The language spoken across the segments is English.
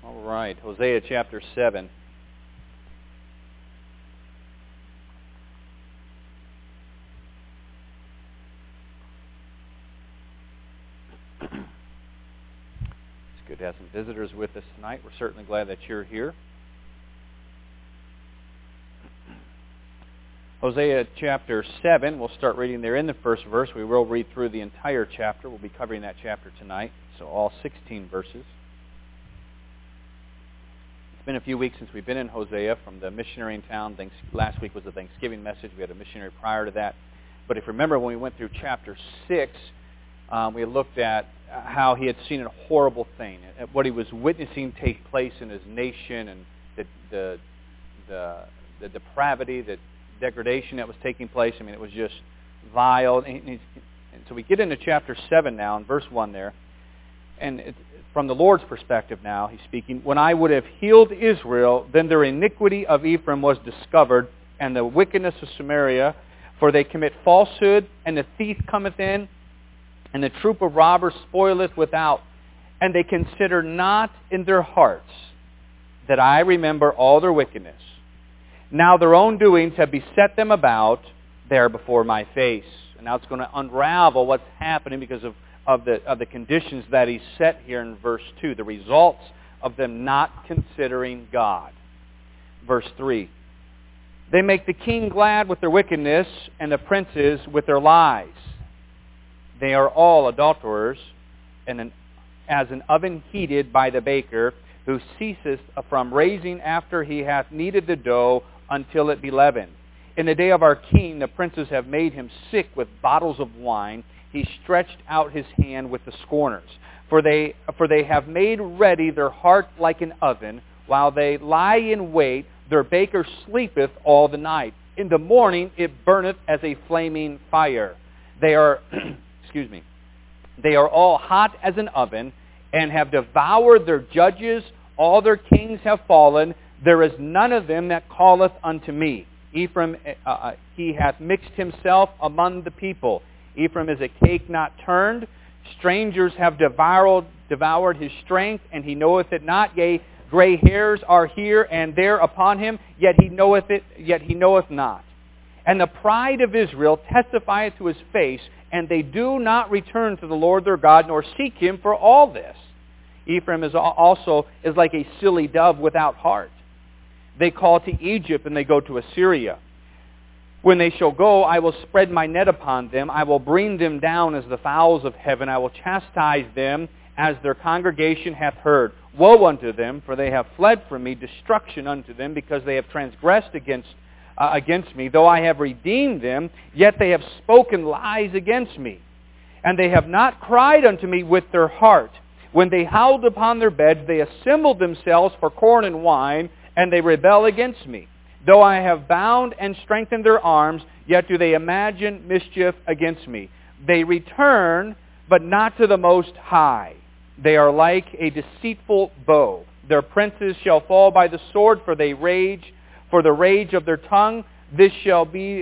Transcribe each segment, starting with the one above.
All right, Hosea chapter 7. It's good to have some visitors with us tonight. We're certainly glad that you're here. Hosea chapter 7, we'll start reading there in the first verse. We will read through the entire chapter. We'll be covering that chapter tonight, so all 16 verses. It's been a few weeks since we've been in Hosea from the missionary in town. Last week was the Thanksgiving message. We had a missionary prior to that. But if you remember when we went through chapter 6, we looked at how he had seen a horrible thing, at what he was witnessing take place in his nation, and the depravity, the degradation that was taking place. I mean, it was just vile. And so we get into chapter 7 now, in verse 1 there. And from the Lord's perspective now, he's speaking, "When I would have healed Israel, then their iniquity of Ephraim was discovered, and the wickedness of Samaria, for they commit falsehood, and the thief cometh in, and the troop of robbers spoileth without, and they consider not in their hearts that I remember all their wickedness. Now their own doings have beset them about there before my face." And now it's going to unravel what's happening because of the conditions that he set here in verse 2, the results of them not considering God. Verse 3, "They make the king glad with their wickedness, and the princes with their lies. They are all adulterers, and as an oven heated by the baker, who ceaseth from raising after he hath kneaded the dough until it be leavened. In the day of our king, the princes have made him sick with bottles of wine. He stretched out his hand with the scorners. For they have made ready their heart like an oven. While they lie in wait, their baker sleepeth all the night. In the morning it burneth as a flaming fire. They are, they are all hot as an oven, and have devoured their judges. All their kings have fallen. There is none of them that calleth unto me. Ephraim, he hath mixed himself among the people. Ephraim is a cake not turned. Strangers have devoured his strength, and he knoweth it not. Yea, gray hairs are here and there upon him, yet he knoweth it, yet he knoweth not. And the pride of Israel testifieth to his face, and they do not return to the Lord their God, nor seek him for all this. Ephraim is like a silly dove without heart. They call to Egypt, and they go to Assyria. When they shall go, I will spread my net upon them. I will bring them down as the fowls of heaven. I will chastise them as their congregation hath heard. Woe unto them, for they have fled from me. Destruction unto them, because they have transgressed against me. Though I have redeemed them, yet they have spoken lies against me. And they have not cried unto me with their heart. When they howled upon their beds, they assembled themselves for corn and wine, and they rebel against me. Though I have bound and strengthened their arms, yet do they imagine mischief against me. They return, but not to the Most High. They are like a deceitful bow. Their princes shall fall by the sword, for the rage of their tongue. This shall be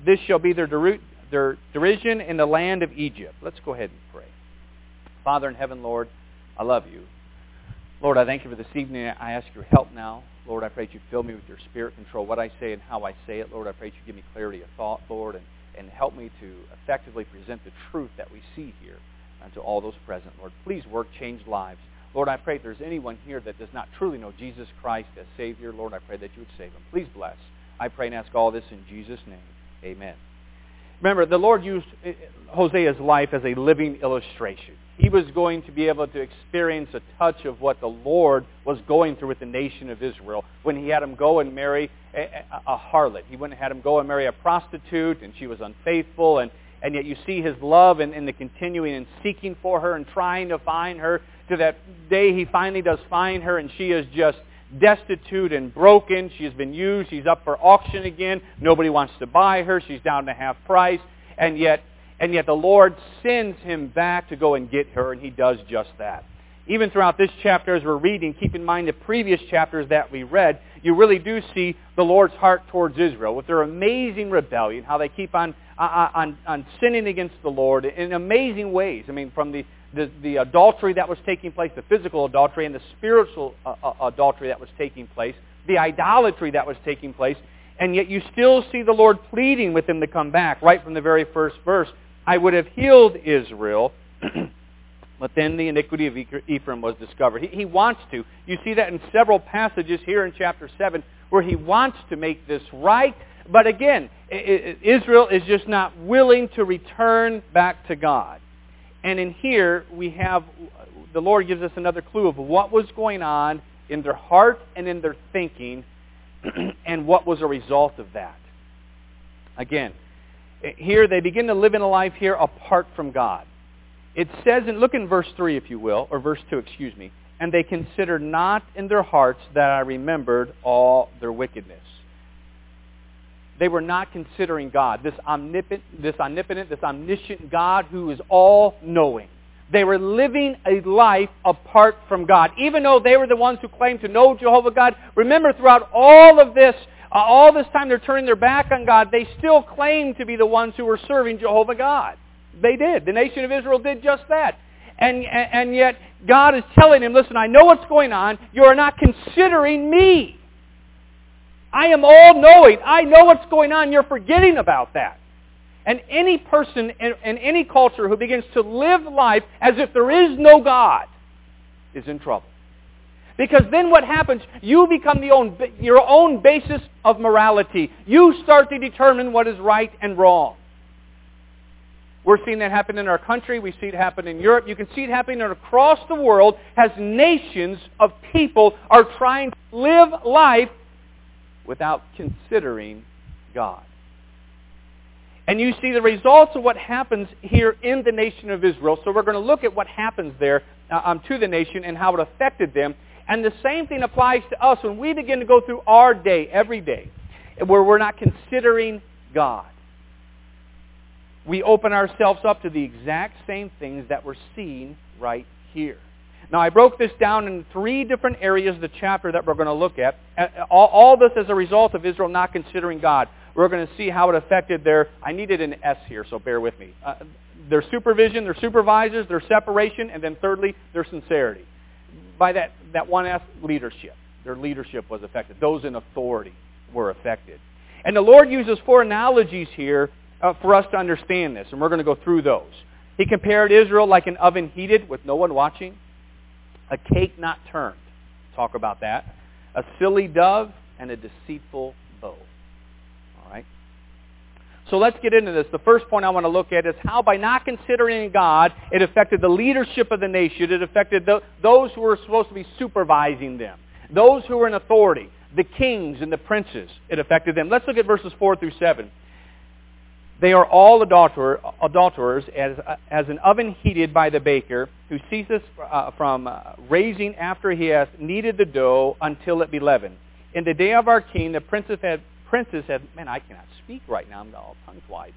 their derision in the land of Egypt." Let's go ahead and pray. Father in heaven, Lord, I love you. Lord, I thank you for this evening. I ask your help now. Lord, I pray that you fill me with your Spirit, control what I say and how I say it. Lord, I pray that you give me clarity of thought, Lord, and help me to effectively present the truth that we see here to all those present. Lord, please work, change lives. Lord, I pray if there's anyone here that does not truly know Jesus Christ as Savior, Lord, I pray that you would save them. Please bless. I pray and ask all this in Jesus' name. Amen. Remember, the Lord used Hosea's life as a living illustration. He was going to be able to experience a touch of what the Lord was going through with the nation of Israel when he had him go and marry a harlot. He went and had him go and marry a prostitute, and she was unfaithful, and yet you see his love and the continuing and seeking for her and trying to find her, to that day he finally does find her, and she is just destitute and broken. She has been used. She's up for auction again. Nobody wants to buy her. She's down to half price. And yet the Lord sends him back to go and get her, and he does just that. Even throughout this chapter as we're reading, keep in mind the previous chapters that we read, you really do see the Lord's heart towards Israel with their amazing rebellion, how they keep on sinning against the Lord in amazing ways. I mean, from the the adultery that was taking place, the physical adultery, and the spiritual adultery that was taking place, the idolatry that was taking place, and yet you still see the Lord pleading with them to come back right from the very first verse. I would have healed Israel, but then the iniquity of Ephraim was discovered. He wants to. You see that in several passages here in chapter 7 where he wants to make this right. But again, Israel is just not willing to return back to God. And in here, we have, the Lord gives us another clue of what was going on in their heart and in their thinking, and what was a result of that. Again, here they begin to live in a life here apart from God. It says, and look in verse 3 if you will, or verse 2, excuse me, and they considered not in their hearts that I remembered all their wickedness. They were not considering God, this omnipotent, this omniscient God who is all-knowing. They were living a life apart from God. Even though they were the ones who claimed to know Jehovah God, remember throughout all of this, all this time they're turning their back on God, they still claimed to be the ones who were serving Jehovah God. They did. The nation of Israel did just that. And yet God is telling them, listen, I know what's going on. You are not considering me. I am all-knowing. I know what's going on. You're forgetting about that. And any person in any culture who begins to live life as if there is no God is in trouble. Because then what happens, you become your own basis of morality. You start to determine what is right and wrong. We're seeing that happen in our country. We see it happen in Europe. You can see it happening across the world as nations of people are trying to live life without considering God. And you see the results of what happens here in the nation of Israel. So we're going to look at what happens there to the nation and how it affected them. And the same thing applies to us when we begin to go through our day, every day, where we're not considering God. We open ourselves up to the exact same things that we're seeing right here. Now, I broke this down in 3 different areas of the chapter that we're going to look at. All this as a result of Israel not considering God. We're going to see how it affected I needed an S here, so bear with me. Their supervision, their supervisors, their separation, and then thirdly, their sincerity. By that one S, leadership. Their leadership was affected. Those in authority were affected. And the Lord uses 4 analogies here for us to understand this, and we're going to go through those. He compared Israel like an oven heated with no one watching, a cake not turned. Talk about that. A silly dove and a deceitful bow. All right. So let's get into this. The first point I want to look at is how by not considering God, it affected the leadership of the nation. It affected those who were supposed to be supervising them. Those who were in authority. The kings and the princes. It affected them. Let's look at verses 4 through 7. They are all adulterers, as an oven heated by the baker, who ceases from raising after he has kneaded the dough until it be leavened. In the day of our king, the princes have, man, I cannot speak right now. I'm all tongue-tied.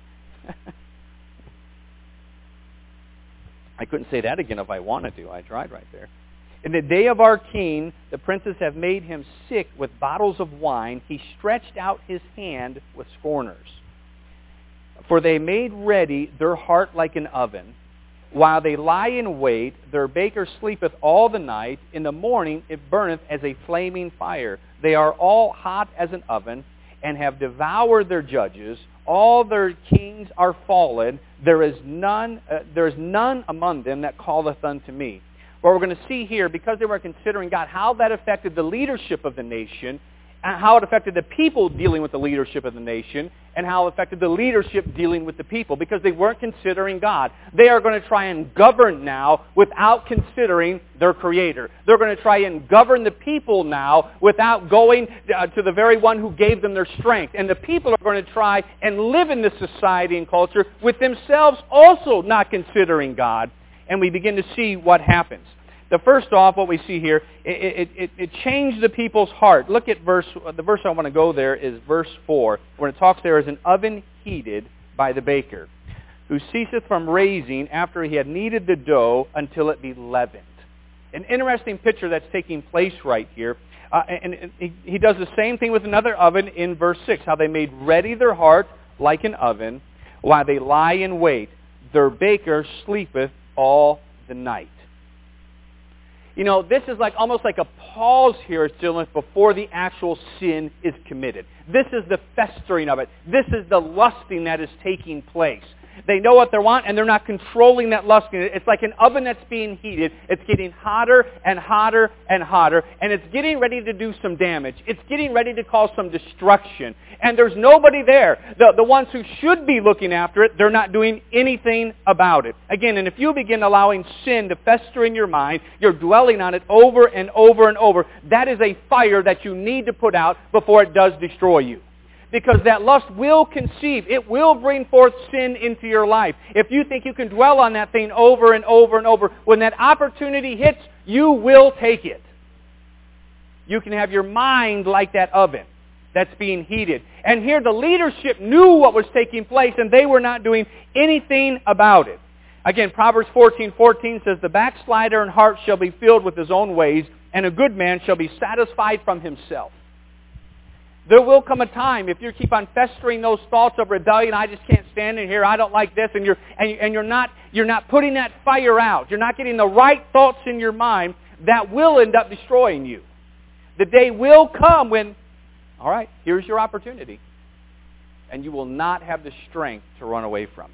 I couldn't say that again if I wanted to. I tried right there. In the day of our king, the princes have made him sick with bottles of wine. He stretched out his hand with scorners. For they made ready their heart like an oven. While they lie in wait, their baker sleepeth all the night. In the morning it burneth as a flaming fire. They are all hot as an oven, and have devoured their judges. All their kings are fallen. There is none among them that calleth unto me. What we're going to see here, because they were considering God, how that affected the leadership of the nation, and how it affected the people dealing with the leadership of the nation, and how it affected the leadership dealing with the people, because they weren't considering God. They are going to try and govern now without considering their Creator. They're going to try and govern the people now without going to the very one who gave them their strength. And the people are going to try and live in this society and culture with themselves also not considering God. And we begin to see what happens. The first off, what we see here, it changed the people's heart. Look at the verse I want to go there is verse 4, when it talks there as an oven heated by the baker, who ceaseth from raising after he had kneaded the dough until it be leavened. An interesting picture that's taking place right here. And he does the same thing with another oven in verse 6, how they made ready their heart like an oven, while they lie in wait. Their baker sleepeth all the night. You know, this is like almost like a pause here it's dealing with before the actual sin is committed. This is the festering of it. This is the lusting that is taking place. They know what they want, and they're not controlling that lusting. It's like an oven that's being heated. It's getting hotter and hotter and hotter, and it's getting ready to do some damage. It's getting ready to cause some destruction. And there's nobody there. The ones who should be looking after it, they're not doing anything about it. Again, and if you begin allowing sin to fester in your mind, you're dwelling on it over and over and over, that is a fire that you need to put out before it does destroy you. Because that lust will conceive. It will bring forth sin into your life. If you think you can dwell on that thing over and over and over, when that opportunity hits, you will take it. You can have your mind like that oven that's being heated. And here the leadership knew what was taking place, and they were not doing anything about it. Again, Proverbs 14:14 says, "The backslider in heart shall be filled with his own ways, and a good man shall be satisfied from himself." There will come a time, if you keep on festering those thoughts of rebellion, I just can't stand it here, I don't like this, and you're not putting that fire out. You're not getting the right thoughts in your mind, that will end up destroying you. The day will come when, all right, here's your opportunity, and you will not have the strength to run away from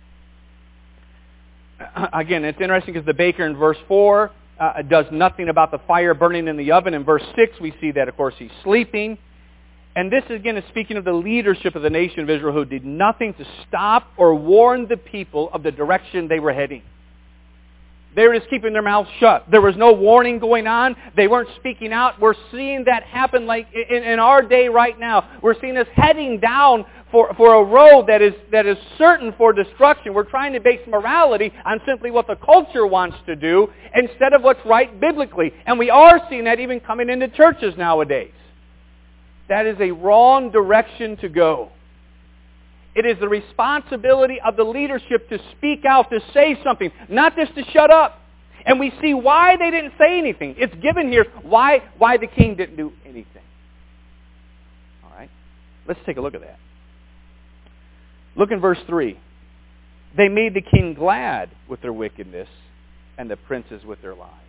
it. Again, it's interesting because the baker in verse 4 does nothing about the fire burning in the oven. In verse 6, we see that, of course, he's sleeping. And this, again, is speaking of the leadership of the nation of Israel who did nothing to stop or warn the people of the direction they were heading. They were just keeping their mouths shut. There was no warning going on. They weren't speaking out. We're seeing that happen like in our day right now. We're seeing us heading down for a road that is certain for destruction. We're trying to base morality on simply what the culture wants to do instead of what's right biblically. And we are seeing that even coming into churches nowadays. That is a wrong direction to go. It is the responsibility of the leadership to speak out, to say something, not just to shut up. And we see why they didn't say anything. It's given here why the king didn't do anything. All right? Let's take a look at that. Look in verse 3. They made the king glad with their wickedness and the princes with their lies.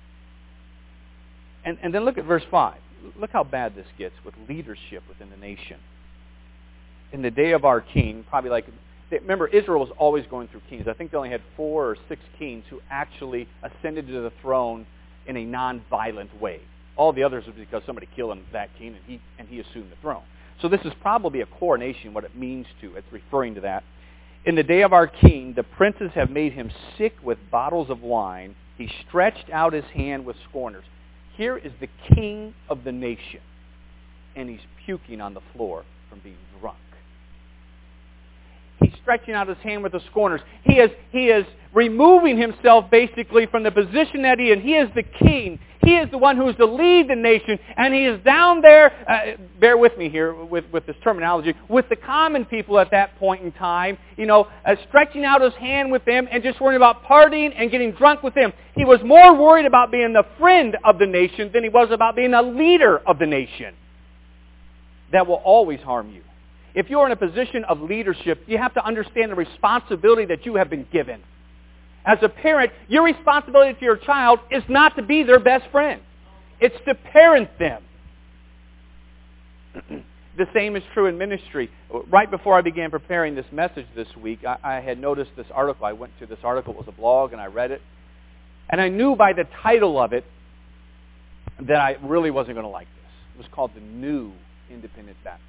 And then look at verse 5. Look how bad this gets with leadership within the nation. In the day of our king, probably like, remember Israel was always going through kings. I think they only had 4 or 6 kings who actually ascended to the throne in a non-violent way. All the others was because somebody killed that king and he assumed the throne. So this is probably a coronation, what it means to. It's referring to that. In the day of our king, the princes have made him sick with bottles of wine. He stretched out his hand with scorners. Here is the king of the nation, and he's puking on the floor from being drunk. He's stretching out his hand with the scorners. He is removing himself basically from the position that he is. He is the king. He is the one who is to lead the nation, and he is down there, bear with me here with this terminology, with the common people at that point in time, stretching out his hand with them and just worrying about partying and getting drunk with them. He was more worried about being the friend of the nation than he was about being a leader of the nation. That will always harm you. If you're in a position of leadership, you have to understand the responsibility that you have been given. As a parent, your responsibility to your child is not to be their best friend. It's to parent them. The same is true in ministry. Right before I began preparing this message this week, I had noticed this article. I went to this article. It was a blog, and I read it. And I knew by the title of it that I really wasn't going to like this. It was called The New Independent Baptist.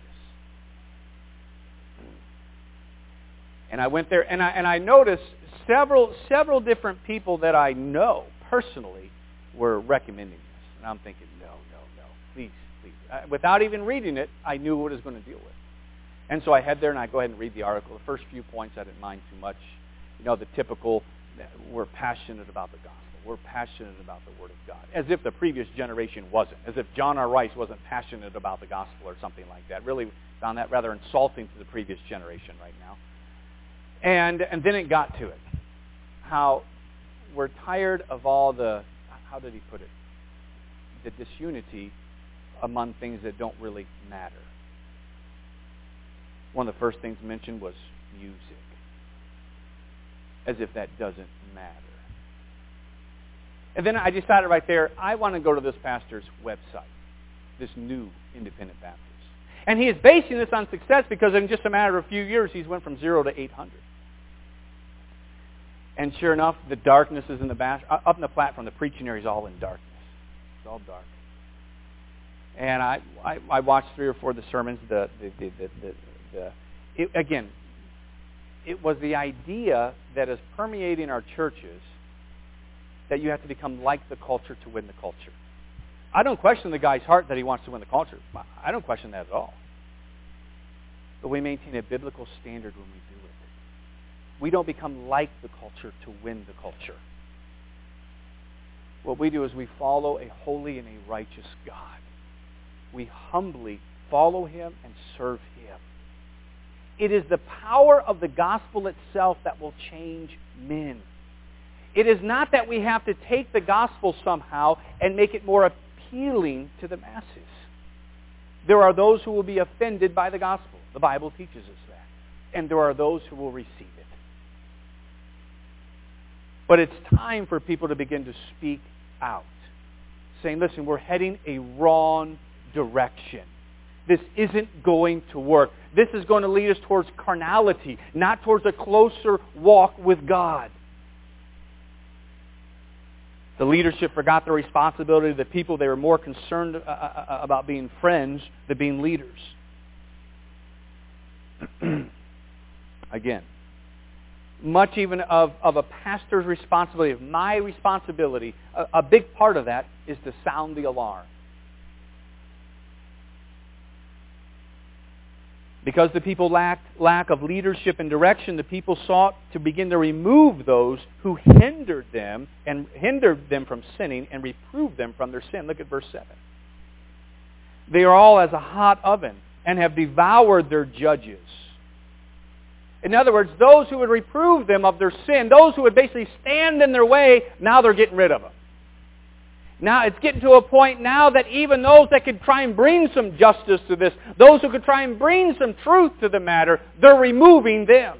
And I went there, and I noticed several different people that I know personally were recommending this. And I'm thinking, no, please. Without even reading it, I knew what it was going to deal with. And so I head there and I go ahead and read the article. The first few points I didn't mind too much. The typical, we're passionate about the gospel. We're passionate about the Word of God. As if the previous generation wasn't. As if John R. Rice wasn't passionate about the gospel or something like that. Really found that rather insulting to the previous generation right now. And then it got to it. How we're tired of all the, how did he put it? The disunity among things that don't really matter. One of the first things mentioned was music. As if that doesn't matter. And then I decided right there, I want to go to this pastor's website, this new Independent Baptist. And he is basing this on success because in just a matter of a few years, he's went from 0 to 800. And sure enough, the darkness is in the back. Up in the platform, the preaching area is all in darkness. It's all dark. And I watched 3 or 4 of the sermons. Again, it was the idea that is permeating our churches that you have to become like the culture to win the culture. I don't question the guy's heart that he wants to win the culture. I don't question that at all. But we maintain a biblical standard when we do it. We don't become like the culture to win the culture. What we do is we follow a holy and a righteous God. We humbly follow Him and serve Him. It is the power of the gospel itself that will change men. It is not that we have to take the gospel somehow and make it more appealing to the masses. There are those who will be offended by the gospel. The Bible teaches us that. And there are those who will receive it. But it's time for people to begin to speak out, saying, listen, we're heading a wrong direction. This isn't going to work. This is going to lead us towards carnality, not towards a closer walk with God. The leadership forgot the responsibility of the people. They were more concerned about being friends than being leaders. Again, much even of a pastor's responsibility, of my responsibility, a big part of that is to sound the alarm. Because the people lack of leadership and direction, the people sought to begin to remove those who hindered them from sinning and reprove them from their sin. Look at verse 7. They are all as a hot oven and have devoured their judges. In other words, those who would reprove them of their sin, those who would basically stand in their way, now they're getting rid of them. Now it's getting to a point now that even those that could try and bring some justice to this, those who could try and bring some truth to the matter, they're removing them.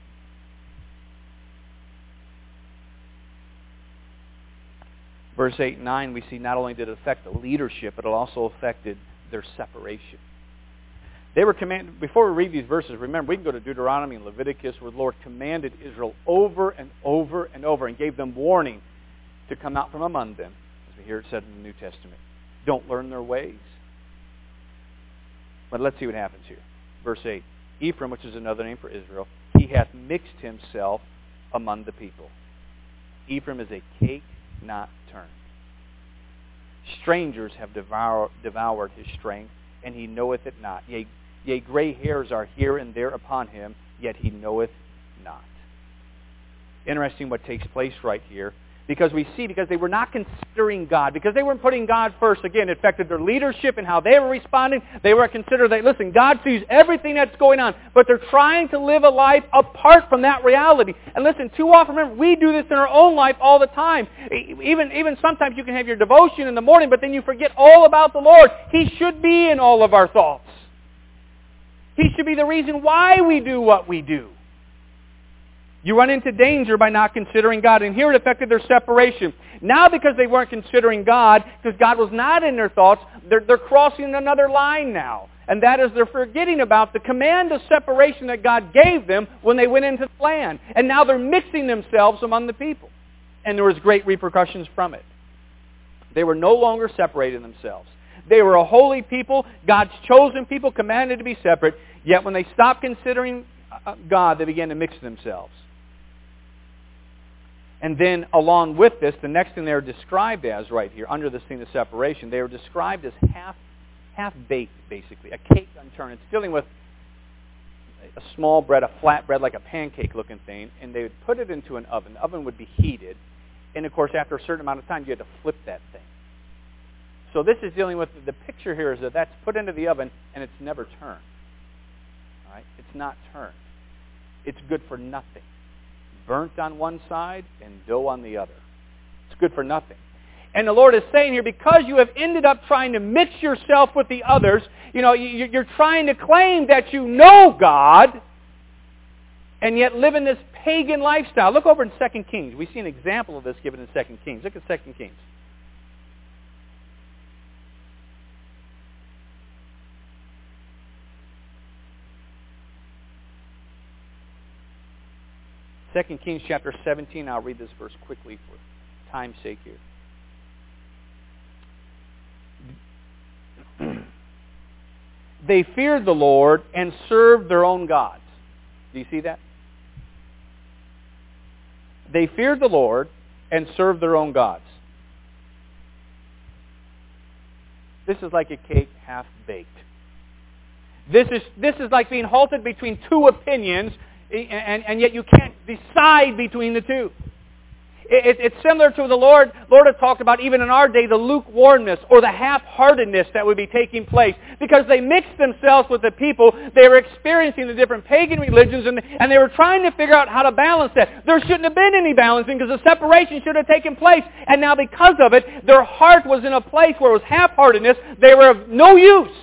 Verse 8 and 9, we see not only did it affect the leadership, but it also affected their separation. They were commanded, before we read these verses, remember, we can go to Deuteronomy and Leviticus where the Lord commanded Israel over and over and over and gave them warning to come out from among them. As we hear it said in the New Testament. Don't learn their ways. But let's see what happens here. Verse 8. Ephraim, which is another name for Israel, he hath mixed himself among the people. Ephraim is a cake not turned. Strangers have devoured his strength, and he knoweth it not. Yea, gray hairs are here and there upon him, yet he knoweth not. Interesting what takes place right here. Because they were not considering God. Because they weren't putting God first. Again, it affected their leadership and how they were responding. They were considered that, listen, God sees everything that's going on. But they're trying to live a life apart from that reality. And listen, too often, remember, we do this in our own life all the time. Even sometimes you can have your devotion in the morning, but then you forget all about the Lord. He should be in all of our thoughts. He should be the reason why we do what we do. You run into danger by not considering God. And here it affected their separation. Now because they weren't considering God, because God was not in their thoughts, they're crossing another line now. And that is they're forgetting about the command of separation that God gave them when they went into the land. And now they're mixing themselves among the people. And there was great repercussions from it. They were no longer separating themselves. They were a holy people, God's chosen people, commanded to be separate. Yet when they stopped considering God, they began to mix themselves. And then along with this, the next thing they're described as right here, under this thing of separation, they were described as half-baked, basically. A cake unturned. It's dealing with a small bread, a flat bread, like a pancake-looking thing, and they would put it into an oven. The oven would be heated. And, of course, after a certain amount of time, you had to flip that thing. So this is dealing with, the picture here is that that's put into the oven, and it's never turned. All right? It's not turned. It's good for nothing. Burnt on one side and dough on the other. It's good for nothing. And the Lord is saying here, because you have ended up trying to mix yourself with the others, you're trying to claim that you know God, and yet live in this pagan lifestyle. Look over in 2 Kings. We see an example of this given in 2 Kings. Look at 2 Kings. Second Kings chapter 17. I'll read this verse quickly for time's sake here. They feared the Lord and served their own gods. Do you see that? They feared the Lord and served their own gods. This is like a cake half baked. This is like being halted between two opinions, and yet you can't decide between the two. It's similar to the Lord. Lord has talked about even in our day the lukewarmness or the half-heartedness that would be taking place because they mixed themselves with the people. They were experiencing the different pagan religions and they were trying to figure out how to balance that. There shouldn't have been any balancing because the separation should have taken place. And now because of it, their heart was in a place where it was half-heartedness. They were of no use.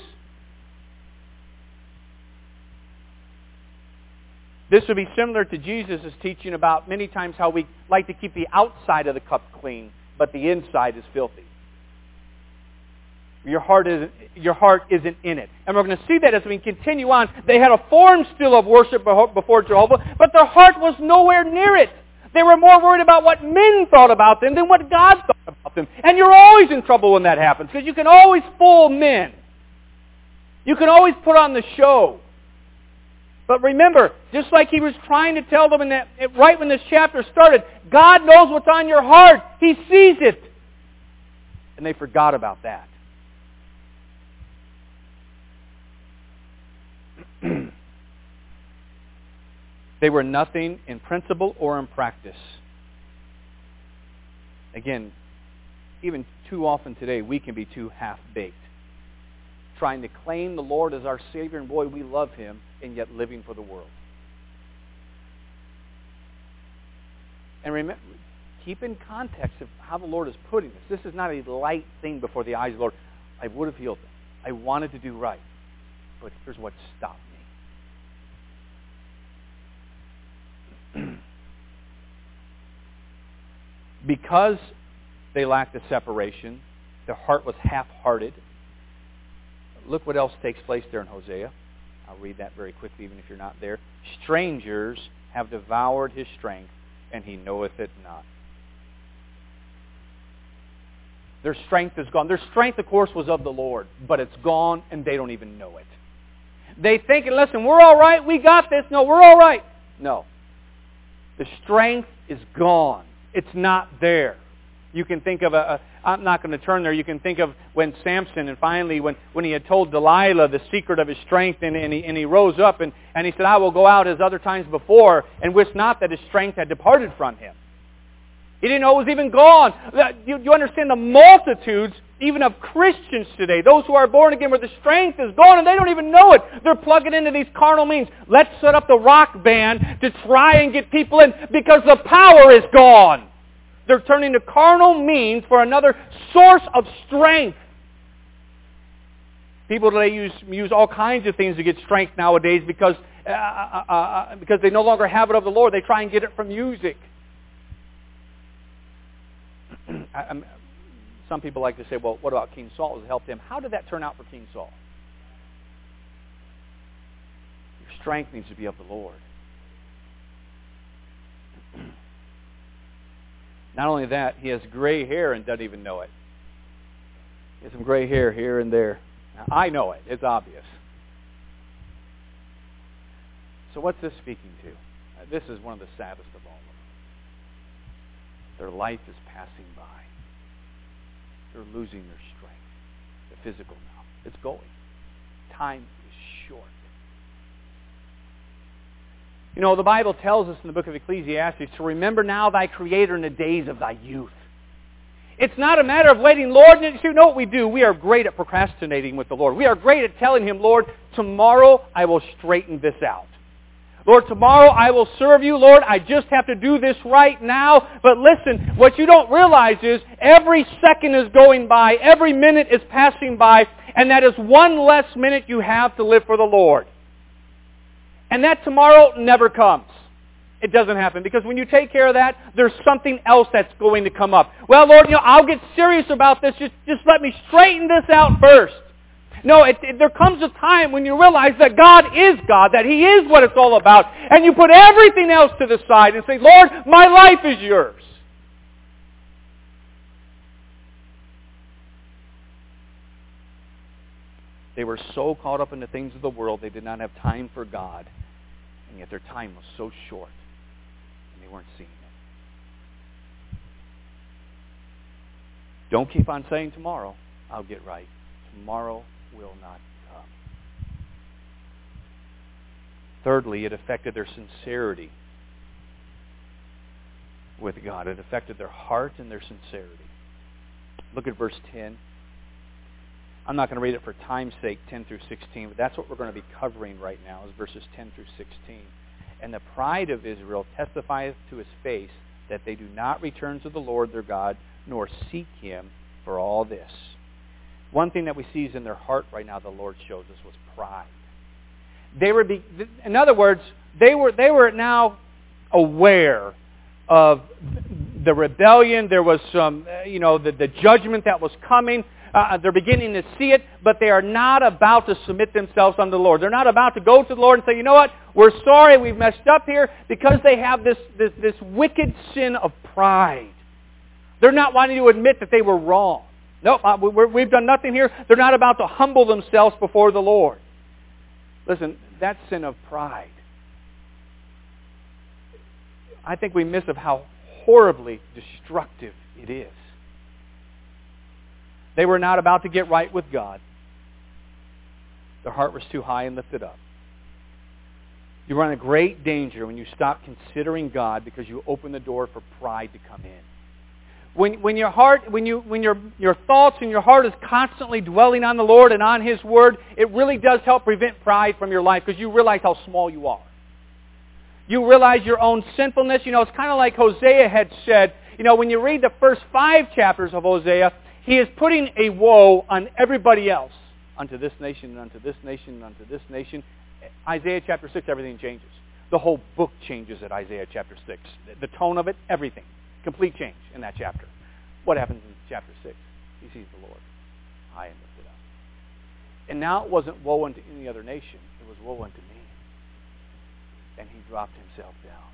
This would be similar to Jesus' teaching about many times how we like to keep the outside of the cup clean, but the inside is filthy. Your heart isn't in it. And we're going to see that as we continue on. They had a form still of worship before Jehovah, but their heart was nowhere near it. They were more worried about what men thought about them than what God thought about them. And you're always in trouble when that happens, because you can always fool men. You can always put on the show. But remember, just like he was trying to tell them right when this chapter started, God knows what's on your heart. He sees it. And they forgot about that. They were nothing in principle or in practice. Again, even too often today, we can be too half-baked. Trying to claim the Lord as our Savior, and boy, we love Him, and yet living for the world. And remember, keep in context of how the Lord is putting this. This is not a light thing before the eyes of the Lord. I would have healed them. I wanted to do right. But here's what stopped me. Because they lacked the separation, their heart was half-hearted. Look what else takes place there in Hosea. I'll read that very quickly even if you're not there. Strangers have devoured his strength, and he knoweth it not. Their strength is gone. Their strength, of course, was of the Lord, but it's gone, and they don't even know it. They think, listen, we're all right. We got this. No, we're all right. No. The strength is gone. It's not there. You can think of I'm not going to turn there. You can think of when Samson, and finally when he had told Delilah the secret of his strength, and he rose up and he said, I will go out as other times before, and wist not that his strength had departed from him. He didn't know it was even gone. You understand the multitudes, even of Christians today, those who are born again, where the strength is gone and they don't even know it. They're plugging into these carnal means. Let's set up the rock band to try and get people in because the power is gone. They're turning to carnal means for another source of strength. People today use all kinds of things to get strength nowadays because they no longer have it of the Lord. They try and get it from music. Some people like to say, well, what about King Saul? Has it helped him? How did that turn out for King Saul? Your strength needs to be of the Lord. Not only that, he has gray hair and doesn't even know it. He has some gray hair here and there. Now, I know it. It's obvious. So what's this speaking to? This is one of the saddest of all of them. Their life is passing by. They're losing their strength. The physical now. It's going. Time is short. You know, the Bible tells us in the book of Ecclesiastes to remember now thy Creator in the days of thy youth. It's not a matter of waiting, Lord. You know what we do? We are great at procrastinating with the Lord. We are great at telling Him, Lord, tomorrow I will straighten this out. Lord, tomorrow I will serve you. Lord, I just have to do this right now. But listen, what you don't realize is every second is going by, every minute is passing by, and that is one less minute you have to live for the Lord. And that tomorrow never comes. it doesn't happen. Because when you take care of that, there's something else that's going to come up. Well, Lord, I'll get serious about this. Just let me straighten this out first. No, there comes a time when you realize that God is God, that He is what it's all about, and you put everything else to the side and say, Lord, my life is yours. They were so caught up in the things of the world, they did not have time for God, and yet their time was so short, and they weren't seeing it. Don't keep on saying tomorrow, I'll get right. Tomorrow will not come. Thirdly, it affected their sincerity with God. It affected their heart and their sincerity. Look at verse 10. I'm not going to read it for time's sake, 10 through 16, but that's what we're going to be covering right now, is verses 10 through 16. And the pride of Israel testifieth to his face that they do not return to the Lord their God, nor seek Him for all this. One thing that we see is in their heart right now, the Lord shows us, was pride. In other words, they were now aware of the rebellion. There was some, the judgment that was coming. They're beginning to see it, but they are not about to submit themselves unto the Lord. They're not about to go to the Lord and say, you know what, we're sorry, we've messed up here, because they have this wicked sin of pride. They're not wanting to admit that they were wrong. Nope, we've done nothing here. They're not about to humble themselves before the Lord. Listen, that sin of pride, I think we miss of how horribly destructive it is. They were not about to get right with God. Their heart was too high and lifted up. You run a great danger when you stop considering God because you open the door for pride to come in. When your thoughts and your heart is constantly dwelling on the Lord and on His Word, it really does help prevent pride from your life because you realize how small you are. You realize your own sinfulness. It's kind of like Hosea had said. When you read the first 5 chapters of Hosea, he is putting a woe on everybody else. Unto this nation, and unto this nation, and unto this nation. Isaiah chapter 6, everything changes. The whole book changes at Isaiah chapter 6. The tone of it, everything. Complete change in that chapter. What happens in chapter 6? He sees the Lord high and lifted up. And now it wasn't woe unto any other nation. It was woe unto me. And He dropped Himself down.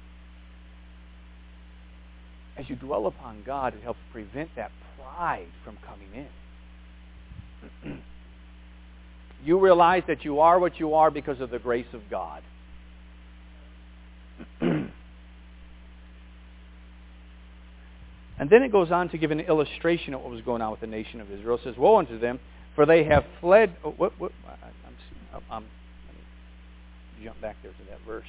As you dwell upon God, it helps prevent that pride from coming in. You realize that you are what you are because of the grace of God. And then it goes on to give an illustration of what was going on with the nation of Israel. It says, woe unto them, for they have fled... Let me jump back there to that verse.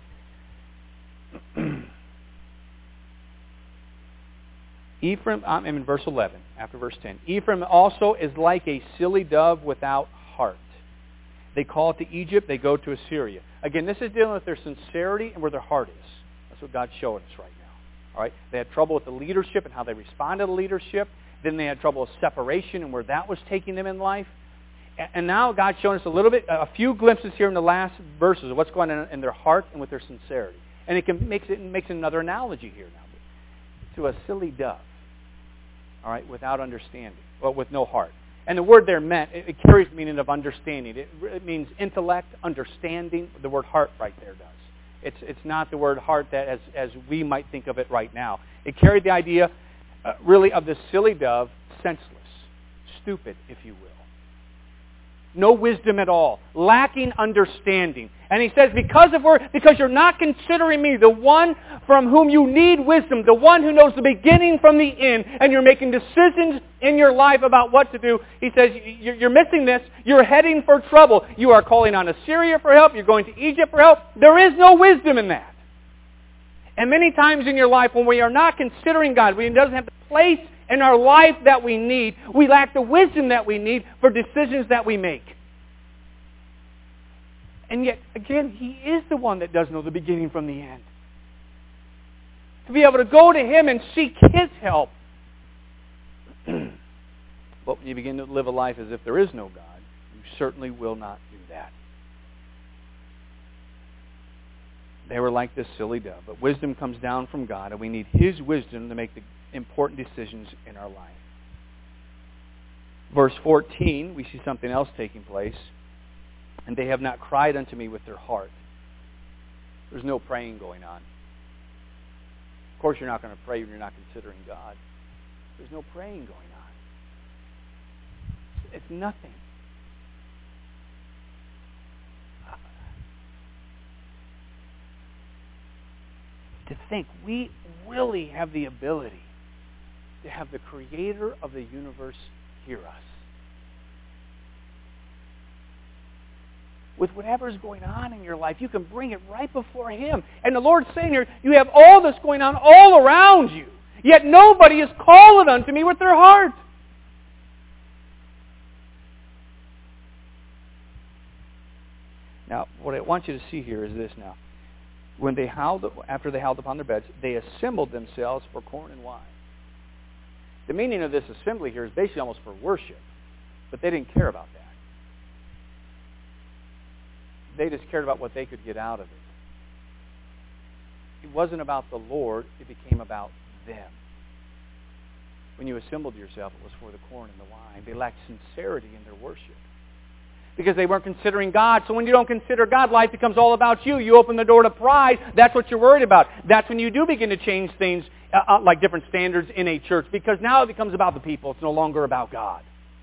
Ephraim, I'm in verse 11, after verse 10. Ephraim also is like a silly dove without heart. They call to Egypt, they go to Assyria. Again, this is dealing with their sincerity and where their heart is. That's what God's showing us right now. All right? They had trouble with the leadership and how they responded to leadership. Then they had trouble with separation and where that was taking them in life. And now God's showing us a few glimpses here in the last verses of what's going on in their heart and with their sincerity. And it makes another analogy here now to a silly dove. All right, without understanding, well, with no heart. And the word there meant, it carries the meaning of understanding. It means intellect, understanding. The word heart right there does. It's not the word heart that as we might think of it right now. It carried the idea really of the silly dove, senseless, stupid, if you will. No wisdom at all, lacking understanding. And he says, because you're not considering me, the one from whom you need wisdom, the one who knows the beginning from the end, and you're making decisions in your life about what to do, he says, you're missing this. You're heading for trouble. You are calling on Assyria for help. You're going to Egypt for help. There is no wisdom in that. And many times in your life, when we are not considering God, when He doesn't have the place in our life that we need, we lack the wisdom that we need for decisions that we make. And yet, again, He is the one that does know the beginning from the end. To be able to go to Him and seek His help. But when you begin to live a life as if there is no God, you certainly will not do that. They were like this silly dove. But wisdom comes down from God, and we need His wisdom to make the important decisions in our life. Verse 14, we see something else taking place. And they have not cried unto me with their heart. There's no praying going on. Of course, you're not going to pray when you're not considering God. There's no praying going on. It's nothing. To think we really have the ability to have the Creator of the universe hear us. With whatever's going on in your life, you can bring it right before Him. And the Lord's saying here, you have all this going on all around you, yet nobody is calling unto me with their heart. Now, what I want you to see here is this now. When they howled, after they howled upon their beds, they assembled themselves for corn and wine. The meaning of this assembly here is basically almost for worship, but they didn't care about that. They just cared about what they could get out of it. It wasn't about the Lord, it became about them. When you assembled yourself, it was for the corn and the wine. They lacked sincerity in their worship, because they weren't considering God. So when you don't consider God, life becomes all about you. You open the door to pride. That's what you're worried about. That's when you do begin to change things like different standards in a church, because now it becomes about the people. It's no longer about God.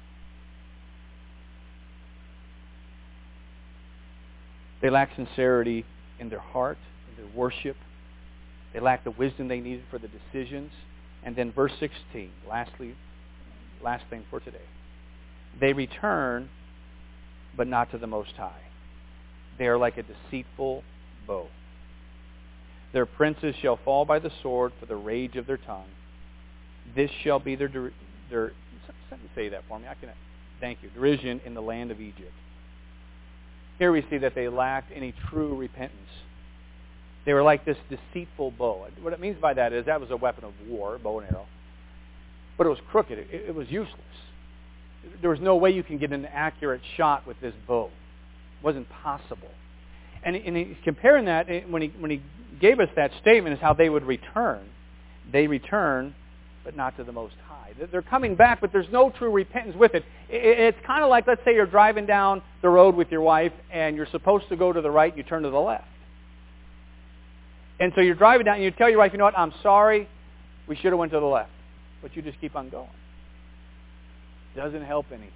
They lack sincerity in their heart, in their worship. They lack the wisdom they needed for the decisions. And then verse 16, last thing for today. They return, but not to the Most High. They are like a deceitful bow. Their princes shall fall by the sword for the rage of their tongue. This shall be their say that for me. Thank you. Derision in the land of Egypt. Here we see that they lacked any true repentance. They were like this deceitful bow. What it means by that is that was a weapon of war, bow and arrow. But it was crooked. It was useless. There was no way you can get an accurate shot with this bow. It wasn't possible. And he's comparing that, when he gave us that statement, is how they would return. They return, but not to the Most High. They're coming back, but there's no true repentance with it. It's kind of like, let's say you're driving down the road with your wife, and you're supposed to go to the right, and you turn to the left. And so you're driving down, and you tell your wife, you know what, I'm sorry, we should have went to the left. But you just keep on going. Doesn't help anything.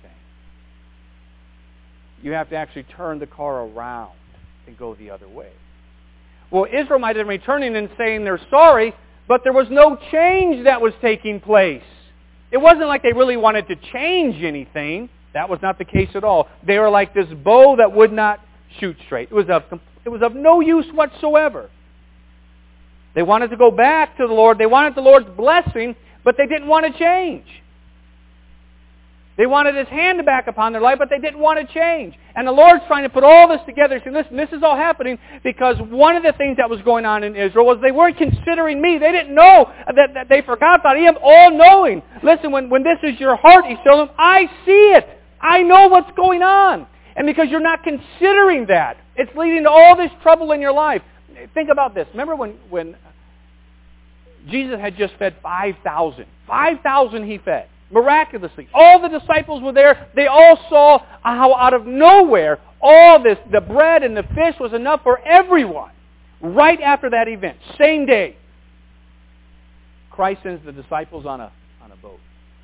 You have to actually turn the car around and go the other way. Well, Israel might have been returning and saying they're sorry, but there was no change that was taking place. It wasn't like they really wanted to change anything. That was not the case at all. They were like this bow that would not shoot straight. It was of no use whatsoever. They wanted to go back to the Lord. They wanted the Lord's blessing, but they didn't want to change. They wanted His hand back upon their life, but they didn't want to change. And the Lord's trying to put all this together. See, listen, this is all happening because one of the things that was going on in Israel was they weren't considering me. They didn't know that they forgot about Him, all-knowing. Listen, when this is your heart, He's telling them, I see it. I know what's going on. And because you're not considering that, it's leading to all this trouble in your life. Think about this. Remember when Jesus had just fed 5,000. 5,000 He fed. Miraculously. All the disciples were there. They all saw how out of nowhere all this, the bread and the fish was enough for everyone. Right after that event. Same day. Christ sends the disciples on a boat.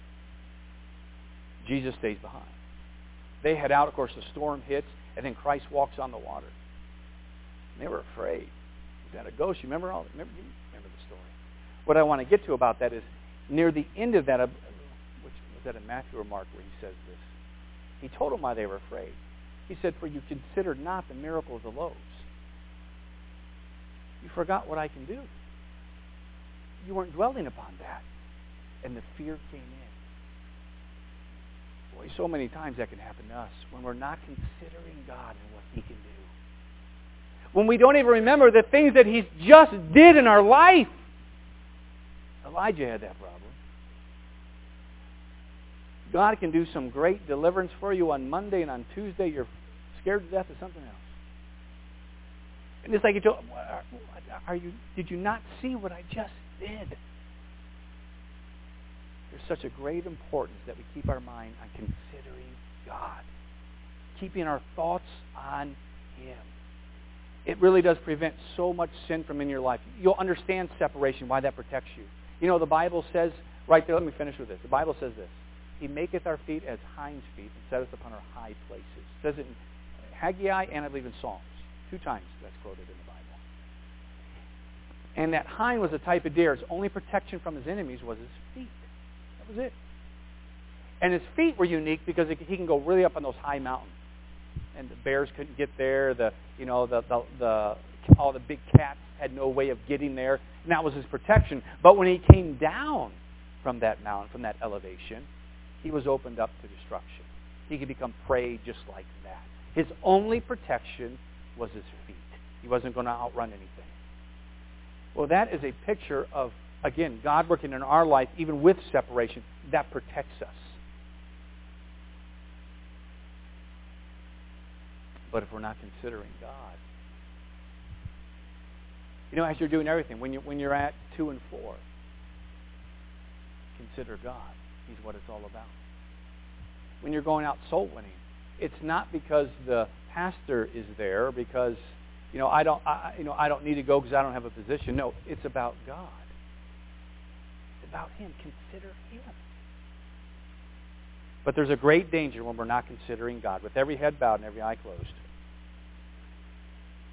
Jesus stays behind. They head out. Of course, the storm hits. And then Christ walks on the water. And they were afraid. He's at a ghost. You remember the story. What I want to get to about that is near the end of that, which was that in Matthew or Mark where he says this, he told them why they were afraid. He said, for you considered not the miracle of the loaves. You forgot what I can do. You weren't dwelling upon that. And the fear came in. Boy, so many times that can happen to us when we're not considering God and what He can do. When we don't even remember the things that He just did in our life. Elijah had that problem. God can do some great deliverance for you on Monday, and on Tuesday you're scared to death of something else. And it's like, did you not see what I just did? There's such a great importance that we keep our mind on considering God, keeping our thoughts on Him. It really does prevent so much sin from in your life. You'll understand separation, why that protects you. You know, the Bible says, right there, let me finish with this. The Bible says this: He maketh our feet as hinds feet and setteth upon our high places. It says it in Haggai and I believe in Psalms. 2 times that's quoted in the Bible. And that hind was a type of deer. His only protection from his enemies was his feet. That was it. And his feet were unique because he can go really up on those high mountains. And the bears couldn't get there. All the big cats had no way of getting there. And that was his protection. But when he came down from that mountain, from that elevation, he was opened up to destruction. He could become prey just like that. His only protection was his feet. He wasn't going to outrun anything. Well, that is a picture of, again, God working in our life, even with separation, that protects us. But if we're not considering God, you know, as you're doing everything, when you're at 2 and 4, consider God. He's what it's all about. When you're going out soul winning, it's not because the pastor is there, because I don't need to go because I don't have a position. No, it's about God. It's about Him. Consider Him. But there's a great danger when we're not considering God. With every head bowed and every eye closed.